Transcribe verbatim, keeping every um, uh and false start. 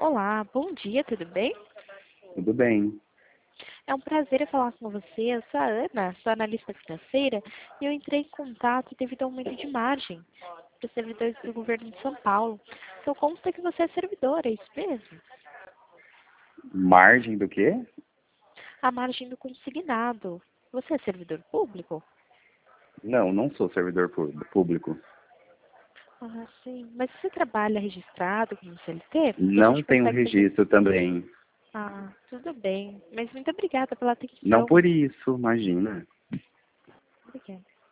Olá, bom dia, tudo bem? Tudo bem. É um prazer falar com você. Eu sou a Ana, sou analista financeira e eu entrei em contato devido ao aumento de margem para os servidores do governo de São Paulo. Então consta que você é servidora, é isso mesmo? Margem do quê? A margem do consignado. Você é servidor público? Não, não sou servidor pu- público. Ah, sim. Mas você trabalha registrado como C L T? Porque a Não gente tenho consegue fazer... registro também. Ah, tudo bem. Mas muito obrigada pela Não atenção. por isso, imagina. Obrigada.